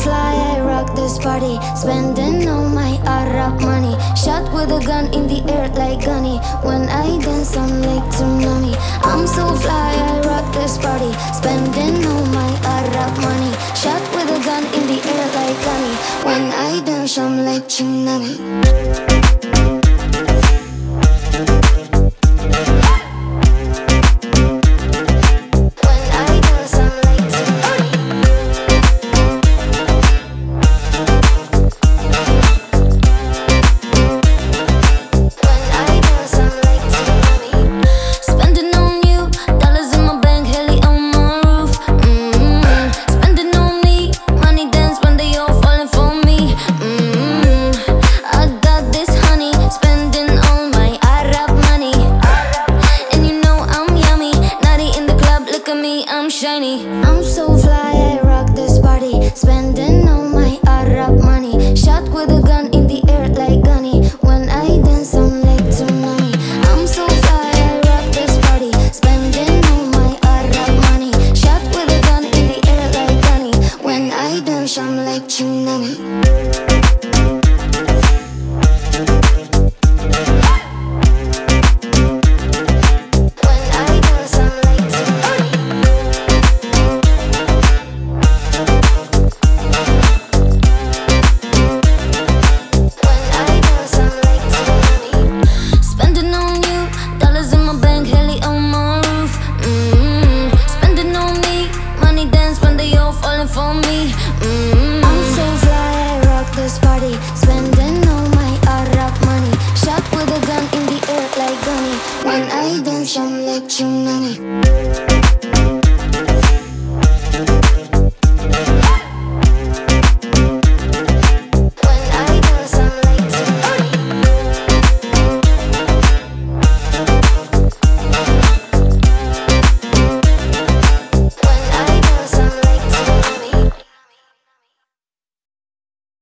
fly, I rock this party, spending all my Arab money. Shot with a gun in the air like Gunny. When I dance, I'm like tsunami. I'm so fly, I rock this party, spending all my Arab money. Shot with a gun in the air like Gunny. When I dance, I'm like tsunami. I'm shiny, I'm so fly, I rock this party, spending all my Arab money. Shot with a gun in the air like Gunny. When I dance, I'm like tsunami. I'm so fly, I rock this party, spending all my Arab money. Shot with a gun in the air like Gunny. When I dance, I'm like tsunami.